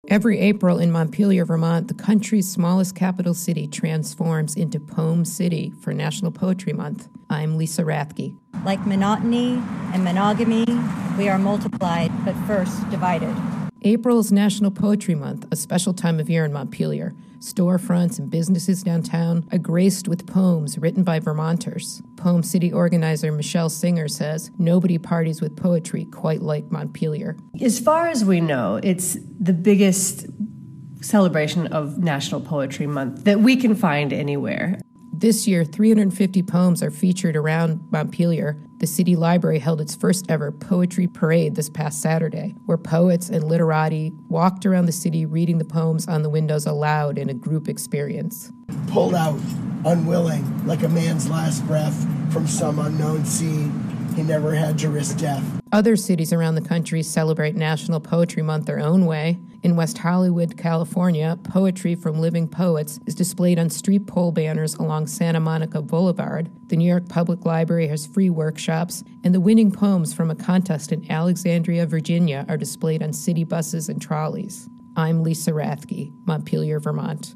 Every April in Montpelier, Vermont, the country's smallest capital city transforms into Poem City for National Poetry Month. I'm Lisa Rathke. Like monotony and monogamy, we are multiplied, but first divided. April is National Poetry Month, a special time of year in Montpelier. Storefronts and businesses downtown are graced with poems written by Vermonters. Poem City organizer Michelle Singer says nobody parties with poetry quite like Montpelier. As far as we know, it's the biggest celebration of National Poetry Month that we can find anywhere. This year, 350 poems are featured around Montpelier. The city library held its first ever poetry parade this past Saturday, where poets and literati walked around the city reading the poems on the windows aloud in a group experience. Pulled out, unwilling, like a man's last breath from some unknown sea, he never had to risk death. Other cities around the country celebrate National Poetry Month their own way. In West Hollywood, California, poetry from living poets is displayed on street pole banners along Santa Monica Boulevard. The New York Public Library has free workshops, and the winning poems from a contest in Alexandria, Virginia are displayed on city buses and trolleys. I'm Lisa Rathke, Montpelier, Vermont.